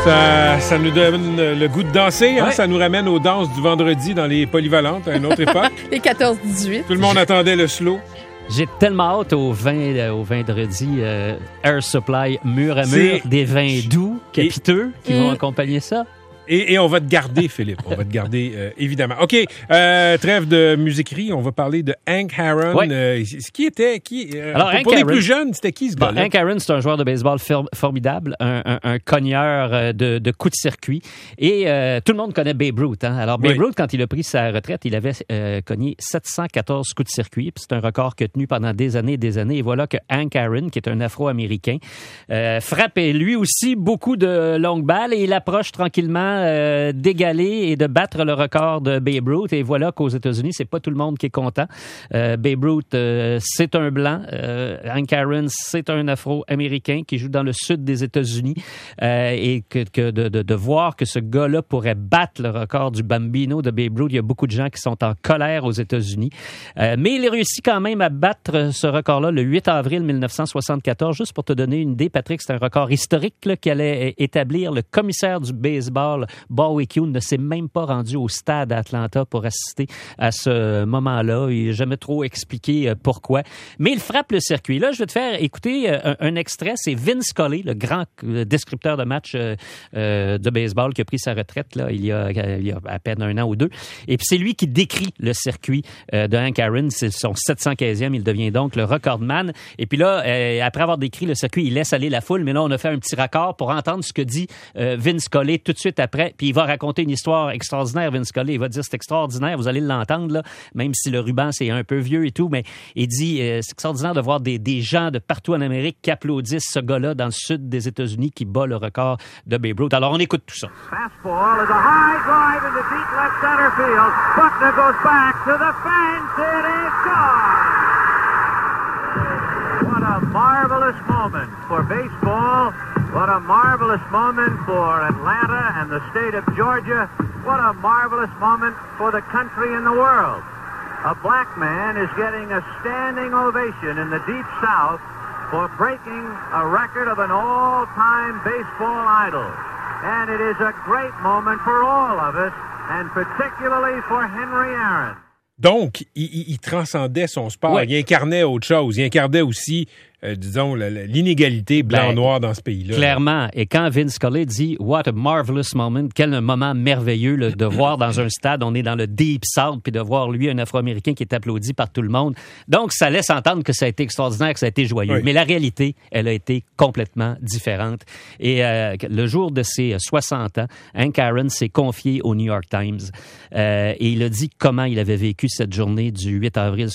Ça nous donne le goût de danser. Hein? Ça nous ramène aux danses du vendredi dans les polyvalentes à une autre époque. Les 14-18. Tout le monde attendait le slow. J'ai tellement hâte au vendredi Air Supply mur à mur, des vins doux, capiteux qui vont accompagner ça. Et on va te garder, Philippe. On va te garder, évidemment. OK, trêve de musiquerie. On va parler de Hank Aaron. Ouais. Alors, pour les plus jeunes, c'était qui ce gars-là? Hank Aaron, c'est un joueur de baseball formidable, un cogneur de coups de circuit. Et tout le monde connaît Babe Ruth. Hein? Alors, Babe Ruth, quand il a pris sa retraite, il avait cogné 714 coups de circuit. Puis c'est un record qui a tenu pendant des années et des années. Et voilà que Hank Aaron, qui est un Afro-Américain, frappe lui aussi beaucoup de longues balles et il approche tranquillement d'égaler et de battre le record de Babe Ruth. Et voilà qu'aux États-Unis, c'est pas tout le monde qui est content. Babe Ruth, c'est un blanc. Hank Aaron, c'est un Afro-Américain qui joue dans le sud des États-Unis. Et de voir que ce gars-là pourrait battre le record du Bambino de Babe Ruth, il y a beaucoup de gens qui sont en colère aux États-Unis. Mais il a réussi quand même à battre ce record-là le 8 avril 1974. Juste pour te donner une idée, Patrick, c'est un record historique qu'allait établir le commissaire du baseball, Bowie Kuhn, ne s'est même pas rendu au stade à Atlanta pour assister à ce moment-là. Il n'a jamais trop expliqué pourquoi. Mais il frappe le circuit. Là, je vais te faire écouter un extrait. C'est Vince Scully, le grand descripteur de match de baseball qui a pris sa retraite là, il y a à peine un an ou deux. Et puis c'est lui qui décrit le circuit de Hank Aaron. C'est son 715e. Il devient donc le recordman. Et puis là, après avoir décrit le circuit, il laisse aller la foule. Mais là, on a fait un petit raccord pour entendre ce que dit Vince Scully tout de suite après. Puis il va raconter une histoire extraordinaire, Vince Scully. Il va dire, c'est extraordinaire, vous allez l'entendre, là, même si le ruban, c'est un peu vieux et tout. Mais il dit, c'est extraordinaire de voir des gens de partout en Amérique qui applaudissent ce gars-là dans le sud des États-Unis qui bat le record de Babe Ruth. Alors, on écoute tout ça. Fastball is a high drive into deep left center field. Buckner goes back to the fence. It is gone. What a marvelous moment for baseball. What a marvelous moment for Atlanta and the state of Georgia. What a marvelous moment for the country and the world. A black man is getting a standing ovation in the Deep South for breaking a record of an all-time baseball idol. And it is a great moment for all of us, and particularly for Henry Aaron. Donc, il transcendait son sport. Ouais. Il incarnait autre chose. Il incarnait aussi, disons, l'inégalité blanc-noir dans ce pays-là. Clairement. Et quand Vince Scully dit « What a marvelous moment », quel moment merveilleux là, de voir dans un stade, on est dans le Deep South, puis de voir lui, un Afro-Américain qui est applaudi par tout le monde. Donc, ça laisse entendre que ça a été extraordinaire, que ça a été joyeux. Oui. Mais la réalité, elle a été complètement différente. Et le jour de ses 60 ans, Hank Aaron s'est confié au New York Times et il a dit comment il avait vécu cette journée du 8 avril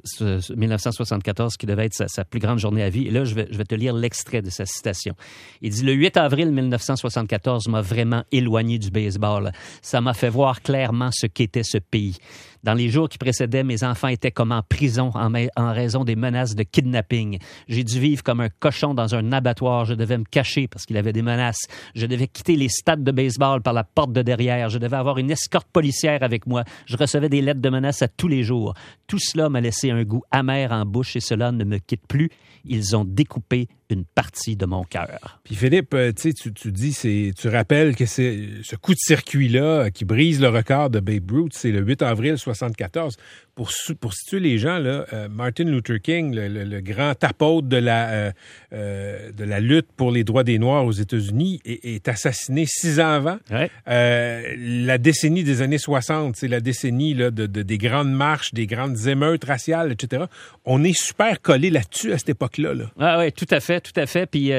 1974, qui devait être sa plus grande journée à vie. Et là, je vais te lire l'extrait de sa citation. Il dit « Le 8 avril 1974 m'a vraiment éloigné du baseball. Ça m'a fait voir clairement ce qu'était ce pays. Dans les jours qui précédaient, mes enfants étaient comme en prison en raison des menaces de kidnapping. J'ai dû vivre comme un cochon dans un abattoir. Je devais me cacher parce qu'il avait des menaces. Je devais quitter les stades de baseball par la porte de derrière. Je devais avoir une escorte policière avec moi. Je recevais des lettres de menaces à tous les jours. Tout cela m'a laissé un goût amer en bouche et cela ne me quitte plus. Ils ont découpé une partie de mon cœur. » Puis Philippe, tu dis, tu rappelles que c'est ce coup de circuit-là qui brise le record de Babe Ruth, c'est le 8 avril 1974. Pour situer les gens, là, Martin Luther King, le grand apôtre de la lutte pour les droits des Noirs aux États-Unis, est assassiné 6 ans avant. Ouais. La décennie des années 60, c'est la décennie là, des grandes marches, des grandes émeutes raciales, etc. On est super collé là-dessus à cette époque-là. Là. Ah oui, tout à fait. Puis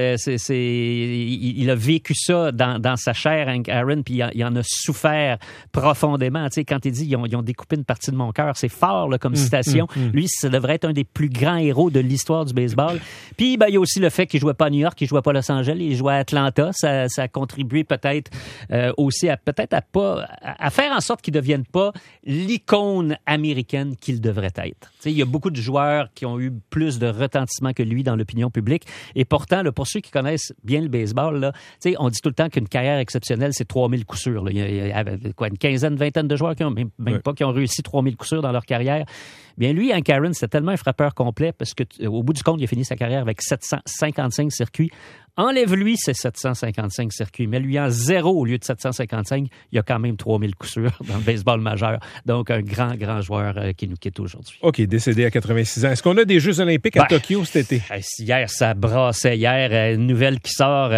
il a vécu ça dans sa chair, Hank Aaron, puis il en a souffert profondément. Tu sais, quand il dit ils ont découpé une partie de mon cœur, c'est fort là, comme citation. Lui, ça devrait être un des plus grands héros de l'histoire du baseball. Puis il y a aussi le fait qu'il jouait pas à New York, qu'il jouait pas à Los Angeles, il jouait à Atlanta. Ça a contribué peut-être aussi à faire en sorte qu'il devienne pas l'icône américaine qu'il devrait être. Tu sais, il y a beaucoup de joueurs qui ont eu plus de retentissement que lui dans l'opinion publique. Et pourtant, là, pour ceux qui connaissent bien le baseball, là, on dit tout le temps qu'une carrière exceptionnelle, c'est 3000 coups sûrs. Là. Il y a une quinzaine, vingtaine de joueurs qui ont réussi 3000 coups sûrs dans leur carrière. Bien, lui, Hank Aaron, c'était tellement un frappeur complet parce que au bout du compte, il a fini sa carrière avec 755 circuits Enlève-lui ses 755 circuits, mais lui en 0 au lieu de 755, il y a quand même 3000 coups sûrs dans le baseball majeur. Donc, un grand joueur qui nous quitte aujourd'hui. OK, décédé à 86 ans. Est-ce qu'on a des Jeux olympiques à Tokyo cet été? Hier, ça brassait. Hier, une nouvelle qui sort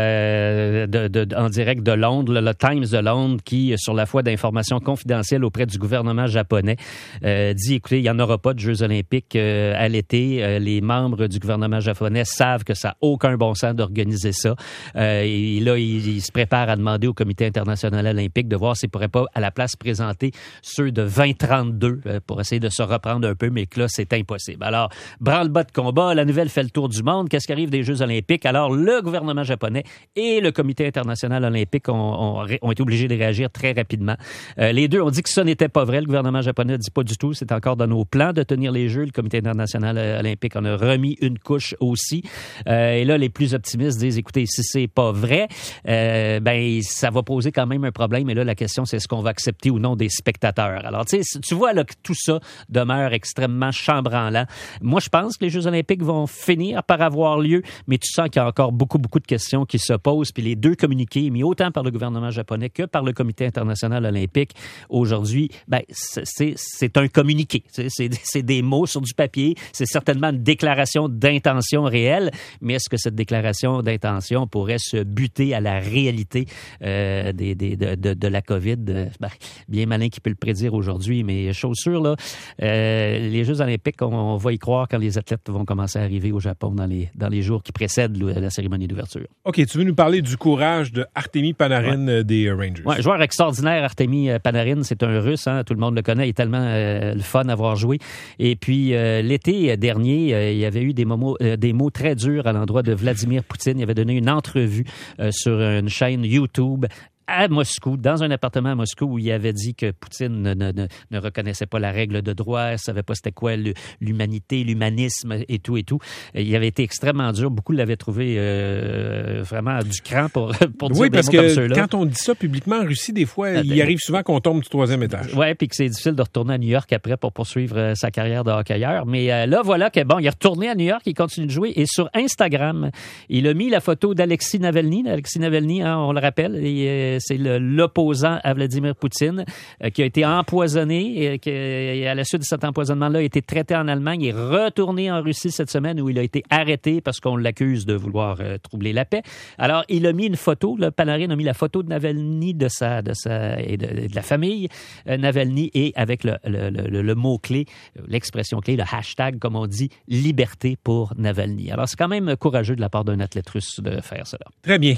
en direct de Londres, le Times de Londres, qui, sur la foi d'informations confidentielles auprès du gouvernement japonais, dit, écoutez, il n'y en aura pas de Jeux olympiques à l'été. Les membres du gouvernement japonais savent que ça n'a aucun bon sens d'organiser ça. Et là, il se prépare à demander au Comité international olympique de voir s'il ne pourrait pas, à la place, présenter ceux de 2032 pour essayer de se reprendre un peu, mais que là, c'est impossible. Alors, branle-bas de combat, la nouvelle fait le tour du monde. Qu'est-ce qui arrive des Jeux olympiques? Alors, le gouvernement japonais et le Comité international olympique ont été obligés de réagir très rapidement. Les deux ont dit que ça n'était pas vrai. Le gouvernement japonais ne dit pas du tout. C'est encore dans nos plans de tenir les Jeux. Le Comité international olympique en a remis une couche aussi. Et là, les plus optimistes disent, écoutez, si c'est pas vrai, ça va poser quand même un problème. Et là, la question, c'est est-ce qu'on va accepter ou non des spectateurs? Alors, tu vois là, que tout ça demeure extrêmement chambranlant. Moi, je pense que les Jeux olympiques vont finir par avoir lieu, mais tu sens qu'il y a encore beaucoup de questions qui se posent. Puis les deux communiqués, émis autant par le gouvernement japonais que par le Comité international olympique, aujourd'hui, c'est un communiqué. C'est des mots sur du papier. C'est certainement une déclaration d'intention réelle, mais est-ce que cette déclaration d'intention pourrait se buter à la réalité de la COVID? Bien malin qui peut le prédire aujourd'hui, mais chose sûre, là, les Jeux olympiques, on va y croire quand les athlètes vont commencer à arriver au Japon dans les jours qui précèdent la cérémonie d'ouverture. OK, tu veux nous parler du courage de Artemi Panarin des Rangers? Oui, joueur extraordinaire, Artemi Panarin, c'est un Russe, hein, tout le monde le connaît, il est tellement le fun à voir jouer. Et puis, l'été dernier, il y avait eu des mots très durs à l'endroit de Vladimir Poutine. Il avait donné une entrevue sur une chaîne YouTube à Moscou, dans un appartement à Moscou, où il avait dit que Poutine ne reconnaissait pas la règle de droit, ne savait pas c'était quoi l'humanité, l'humanisme et tout. Il avait été extrêmement dur. Beaucoup l'avaient trouvé vraiment du cran pour dire des mots comme ceux-là. Oui, parce que quand on dit ça publiquement en Russie, des fois, il arrive souvent qu'on tombe du 3e étage. Oui, puis que c'est difficile de retourner à New York après pour poursuivre sa carrière de hockeyeur. Mais là, voilà que, il est retourné à New York, il continue de jouer. Et sur Instagram, il a mis la photo d'Alexei Navalny. Alexei Navalny, hein, on le rappelle, c'est l'opposant à Vladimir Poutine qui a été empoisonné et à la suite de cet empoisonnement-là a été traité en Allemagne. Il est retourné en Russie cette semaine où il a été arrêté parce qu'on l'accuse de vouloir troubler la paix. Alors, il a mis une photo, Panarin a mis la photo de Navalny et de la famille Navalny et avec le mot-clé, l'expression clé, le hashtag, comme on dit, liberté pour Navalny. Alors, c'est quand même courageux de la part d'un athlète russe de faire cela. Très bien.